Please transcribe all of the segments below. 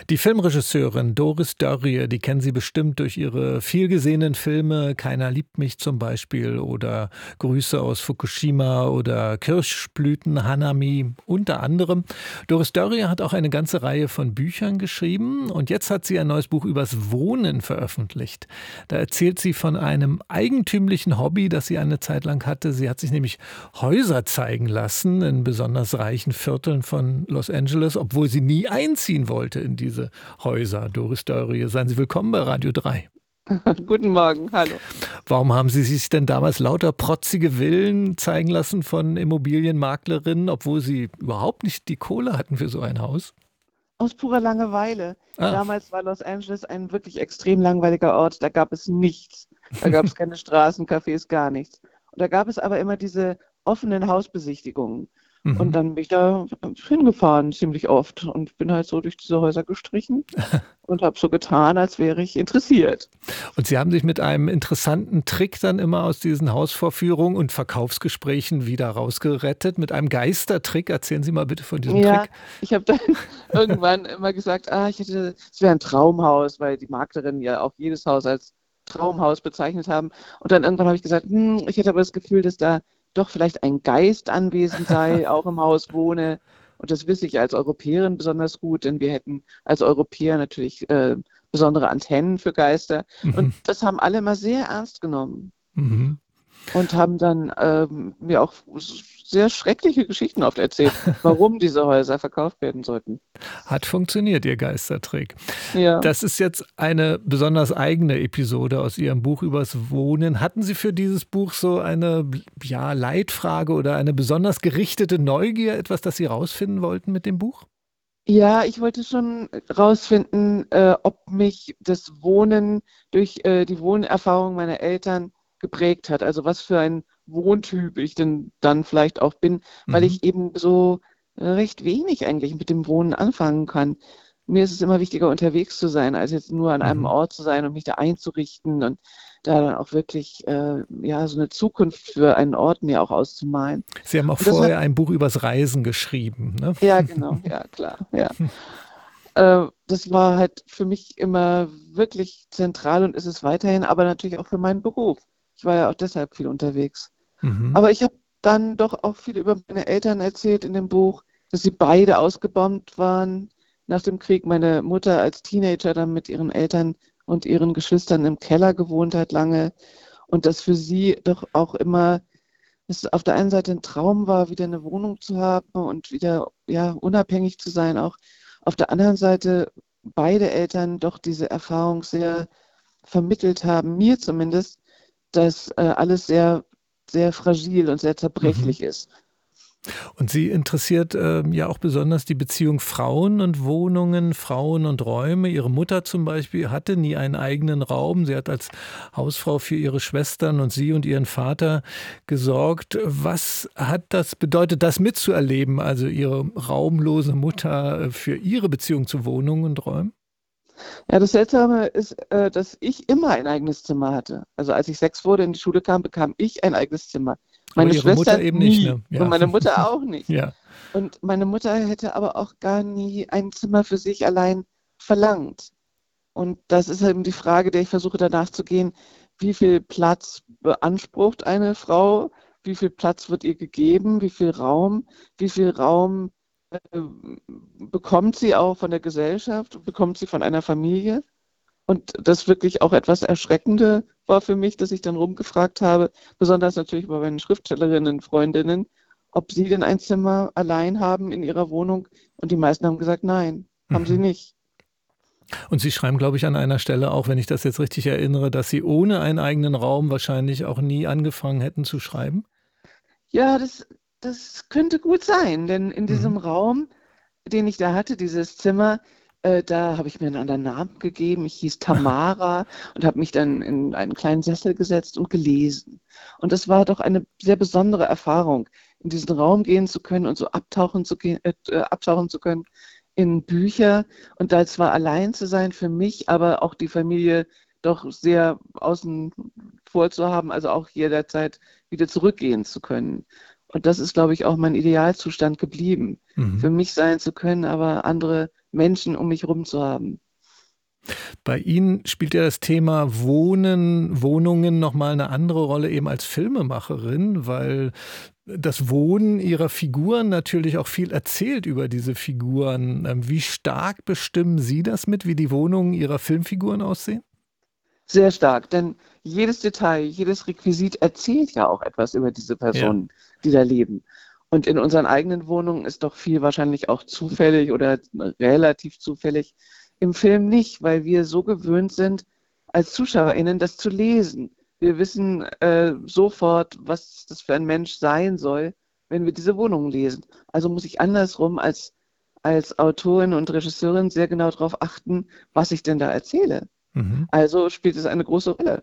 Die Filmregisseurin Doris Dörrie, die kennen Sie bestimmt durch ihre vielgesehenen Filme Keiner liebt mich zum Beispiel oder Grüße aus Fukushima oder Kirschblüten, Hanami unter anderem. Doris Dörrie hat auch eine ganze Reihe von Büchern geschrieben und jetzt hat sie ein neues Buch übers Wohnen veröffentlicht. Da erzählt sie von einem eigentümlichen Hobby, das sie eine Zeit lang hatte. Sie hat sich nämlich Häuser zeigen lassen in besonders reichen Vierteln von Los Angeles, obwohl sie nie einziehen wollte in diese Häuser. Doris Dörrie, seien Sie willkommen bei Radio 3. Guten Morgen, hallo. Warum haben Sie sich denn damals lauter protzige Villen zeigen lassen von Immobilienmaklerinnen, obwohl Sie überhaupt nicht die Kohle hatten für so ein Haus? Aus purer Langeweile. Ah, Damals war Los Angeles ein wirklich extrem langweiliger Ort. Da gab es nichts. Da gab es keine Straßen, Cafés, gar nichts. Und da gab es aber immer diese offenen Hausbesichtigungen. Und mhm. dann bin ich da hingefahren, ziemlich oft. Und bin halt so durch diese Häuser gestrichen und habe so getan, als wäre ich interessiert. Und Sie haben sich mit einem interessanten Trick dann immer aus diesen Hausvorführungen und Verkaufsgesprächen wieder rausgerettet, mit einem Geistertrick. Erzählen Sie mal bitte von diesem Ja, Trick. ich habe dann irgendwann immer gesagt, es wäre ein Traumhaus, weil die Maklerinnen ja auch jedes Haus als Traumhaus bezeichnet haben. Und dann irgendwann habe ich gesagt, ich hätte aber das Gefühl, dass da doch vielleicht ein Geist anwesend sei, auch im Haus wohne. Und das wisse ich als Europäerin besonders gut, denn wir hätten als Europäer natürlich besondere Antennen für Geister. Und Mhm. das haben alle immer sehr ernst genommen Mhm. und haben dann mir auch sehr schreckliche Geschichten oft erzählt, warum diese Häuser verkauft werden sollten. Hat funktioniert, Ihr Geistertrick. Ja. Das ist jetzt eine besonders eigene Episode aus Ihrem Buch übers Wohnen. Hatten Sie für dieses Buch so eine Leitfrage oder eine besonders gerichtete Neugier, etwas, das Sie rausfinden wollten mit dem Buch? Ja, ich wollte schon rausfinden, ob mich das Wohnen durch die Wohnerfahrung meiner Eltern geprägt hat. Also was für ein Wohntyp ich denn dann vielleicht auch bin, weil Mhm. ich eben so recht wenig eigentlich mit dem Wohnen anfangen kann. Mir ist es immer wichtiger, unterwegs zu sein, als jetzt nur an einem Mhm. Ort zu sein und mich da einzurichten und da dann auch wirklich ja, so eine Zukunft für einen Ort mir auch auszumalen. Sie haben auch Und das hat, vorher ein Buch übers Reisen geschrieben, ne? ja, genau, ja, klar, ja. Das war halt für mich immer wirklich zentral und ist es weiterhin, aber natürlich auch für meinen Beruf. Ich war ja auch deshalb viel unterwegs. Mhm. Aber ich habe dann doch auch viel über meine Eltern erzählt in dem Buch, dass sie beide ausgebombt waren nach dem Krieg. Meine Mutter als Teenager dann mit ihren Eltern und ihren Geschwistern im Keller gewohnt hat lange und dass für sie doch auch immer es auf der einen Seite ein Traum war, wieder eine Wohnung zu haben und wieder ja, unabhängig zu sein. Auch auf der anderen Seite beide Eltern doch diese Erfahrung sehr vermittelt haben, mir zumindest, dass alles sehr, sehr fragil und sehr Mhm. zerbrechlich ist. Und Sie interessiert ja auch besonders die Beziehung Frauen und Wohnungen, Frauen und Räume. Ihre Mutter zum Beispiel hatte nie einen eigenen Raum. Sie hat als Hausfrau für ihre Schwestern und sie und ihren Vater gesorgt. Was hat das bedeutet, das mitzuerleben? Also Ihre raumlose Mutter für ihre Beziehung zu Wohnungen und Räumen? Ja, das Seltsame ist, dass ich immer ein eigenes Zimmer hatte. Also als ich 6 wurde, in die Schule kam, bekam ich ein eigenes Zimmer. Aber Meine Ihre Mutter Schwestern eben nicht, nie ne? und Ja. meine Mutter auch nicht. Ja. Und meine Mutter hätte aber auch gar nie ein Zimmer für sich allein verlangt. Und das ist eben die Frage, der ich versuche danach zu gehen, wie viel Platz beansprucht eine Frau, wie viel Platz wird ihr gegeben, wie viel Raum äh, bekommt sie auch von der Gesellschaft, bekommt sie von einer Familie. Und das wirklich auch etwas Erschreckende war für mich, dass ich dann rumgefragt habe, besonders natürlich bei meinen Schriftstellerinnen, Freundinnen, ob sie denn ein Zimmer allein haben in ihrer Wohnung. Und die meisten haben gesagt, nein, haben sie Mhm. nicht. Und Sie schreiben, glaube ich, an einer Stelle auch, wenn ich das jetzt richtig erinnere, dass Sie ohne einen eigenen Raum wahrscheinlich auch nie angefangen hätten zu schreiben. Ja, das könnte gut sein, denn in Mhm. diesem Raum, den ich da hatte, dieses Zimmer, da habe ich mir einen anderen Namen gegeben. Ich hieß Tamara und habe mich dann in einen kleinen Sessel gesetzt und gelesen. Und das war doch eine sehr besondere Erfahrung, in diesen Raum gehen zu können und so abtauchen zu können in Bücher und da zwar allein zu sein für mich, aber auch die Familie doch sehr außen vor zu haben, also auch jederzeit wieder zurückgehen zu können. Und das ist, glaube ich, auch mein Idealzustand geblieben, Mhm. für mich sein zu können, aber andere Menschen um mich herum zu haben. Bei Ihnen spielt ja das Thema Wohnungen noch mal 'ne andere Rolle eben als Filmemacherin, weil das Wohnen Ihrer Figuren natürlich auch viel erzählt über diese Figuren. Wie stark bestimmen Sie das mit, wie die Wohnungen Ihrer Filmfiguren aussehen? Sehr stark, denn jedes Detail, jedes Requisit erzählt ja auch etwas über diese Ja. Personen, die da leben. Und in unseren eigenen Wohnungen ist doch viel wahrscheinlich auch zufällig oder relativ zufällig. Im Film nicht, weil wir so gewöhnt sind, als ZuschauerInnen das zu lesen. Wir wissen sofort, was das für ein Mensch sein soll, wenn wir diese Wohnungen lesen. Also muss ich andersrum als Autorin und Regisseurin sehr genau darauf achten, was ich denn da erzähle. Mhm. Also spielt es eine große Rolle.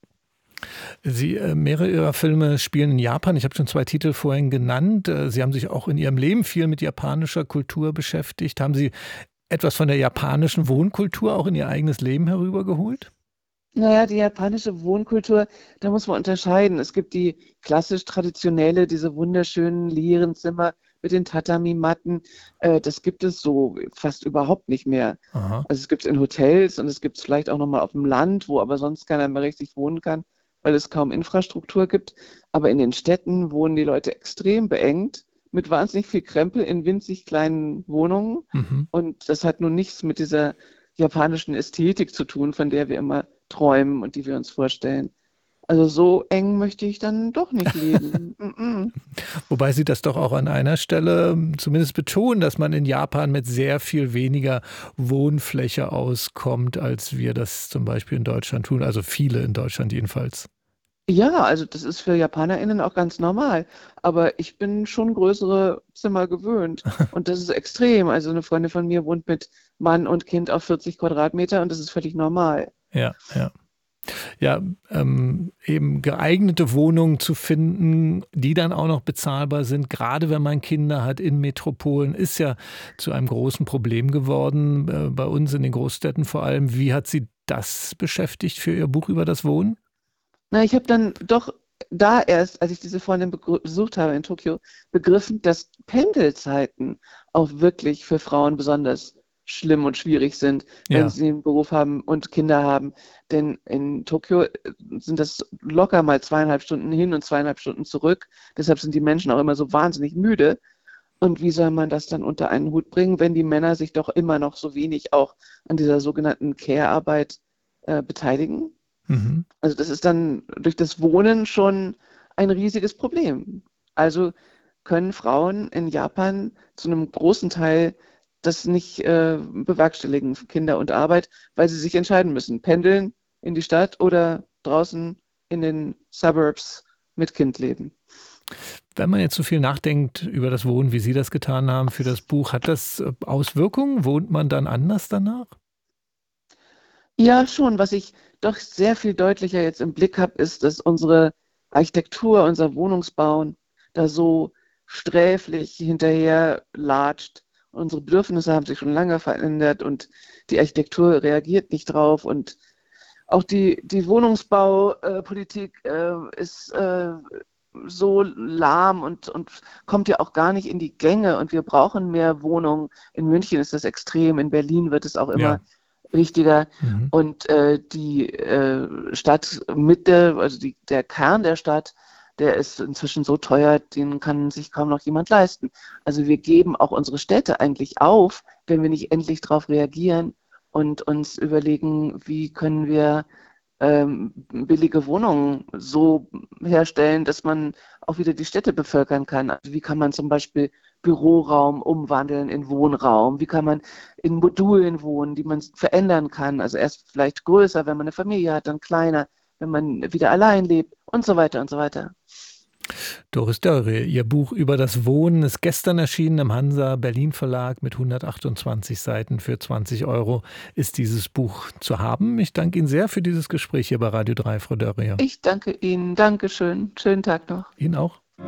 Mehrere Ihrer Filme spielen in Japan. Ich habe schon 2 Titel vorhin genannt. Sie haben sich auch in Ihrem Leben viel mit japanischer Kultur beschäftigt. Haben Sie etwas von der japanischen Wohnkultur auch in Ihr eigenes Leben herübergeholt? Naja, die japanische Wohnkultur, da muss man unterscheiden. Es gibt die klassisch traditionelle, diese wunderschönen leeren Zimmer mit den Tatami-Matten. Das gibt es so fast überhaupt nicht mehr. Aha. Also es gibt es in Hotels und es gibt es vielleicht auch noch mal auf dem Land, wo aber sonst keiner mehr richtig wohnen kann, weil es kaum Infrastruktur gibt. Aber in den Städten wohnen die Leute extrem beengt mit wahnsinnig viel Krempel in winzig kleinen Wohnungen. Mhm. Und das hat nun nichts mit dieser japanischen Ästhetik zu tun, von der wir immer träumen und die wir uns vorstellen. Also so eng möchte ich dann doch nicht leben. Mm-mm. Wobei Sie das doch auch an einer Stelle zumindest betonen, dass man in Japan mit sehr viel weniger Wohnfläche auskommt, als wir das zum Beispiel in Deutschland tun. Also viele in Deutschland jedenfalls. Ja, also das ist für JapanerInnen auch ganz normal. Aber ich bin schon größere Zimmer gewöhnt. Und das ist extrem. Also eine Freundin von mir wohnt mit Mann und Kind auf 40 Quadratmeter und das ist völlig normal. Ja, ja. Ja, eben geeignete Wohnungen zu finden, die dann auch noch bezahlbar sind, gerade wenn man Kinder hat in Metropolen, ist ja zu einem großen Problem geworden, bei uns in den Großstädten vor allem. Wie hat Sie das beschäftigt für Ihr Buch über das Wohnen? Na, ich habe dann doch da erst, als ich diese Freundin besucht habe in Tokio, begriffen, dass Pendelzeiten auch wirklich für Frauen besonders schlimm und schwierig sind, wenn Ja. sie einen Beruf haben und Kinder haben. Denn in Tokio sind das locker mal 2,5 Stunden hin und 2,5 Stunden zurück. Deshalb sind die Menschen auch immer so wahnsinnig müde. Und wie soll man das dann unter einen Hut bringen, wenn die Männer sich doch immer noch so wenig auch an dieser sogenannten Care-Arbeit beteiligen? Mhm. Also das ist dann durch das Wohnen schon ein riesiges Problem. Also können Frauen in Japan zu einem großen Teil das nicht bewerkstelligen, Kinder und Arbeit, weil sie sich entscheiden müssen, pendeln in die Stadt oder draußen in den Suburbs mit Kind leben. Wenn man jetzt so viel nachdenkt über das Wohnen, wie Sie das getan haben für das Buch, hat das Auswirkungen? Wohnt man dann anders danach? Ja, schon. Was ich doch sehr viel deutlicher jetzt im Blick habe, ist, dass unsere Architektur, unser Wohnungsbauen da so sträflich hinterher latscht. Unsere Bedürfnisse haben sich schon lange verändert und die Architektur reagiert nicht drauf. Und auch die Wohnungsbaupolitik ist so lahm und kommt ja auch gar nicht in die Gänge. Und wir brauchen mehr Wohnungen. In München ist das extrem, in Berlin wird es auch Ja. immer wichtiger. Mhm. Und die Stadtmitte, also der Kern der Stadt, der ist inzwischen so teuer, den kann sich kaum noch jemand leisten. Also wir geben auch unsere Städte eigentlich auf, wenn wir nicht endlich darauf reagieren und uns überlegen, wie können wir billige Wohnungen so herstellen, dass man auch wieder die Städte bevölkern kann. Also wie kann man zum Beispiel Büroraum umwandeln in Wohnraum? Wie kann man in Modulen wohnen, die man verändern kann? Also erst vielleicht größer, wenn man eine Familie hat, dann kleiner, wenn man wieder allein lebt und so weiter und so weiter. Doris Dörrie, Ihr Buch über das Wohnen ist gestern erschienen im Hansa Berlin Verlag mit 128 Seiten. Für 20 € ist dieses Buch zu haben. Ich danke Ihnen sehr für dieses Gespräch hier bei Radio 3, Frau Dörrie. Ich danke Ihnen. Dankeschön. Schönen Tag noch. Ihnen auch.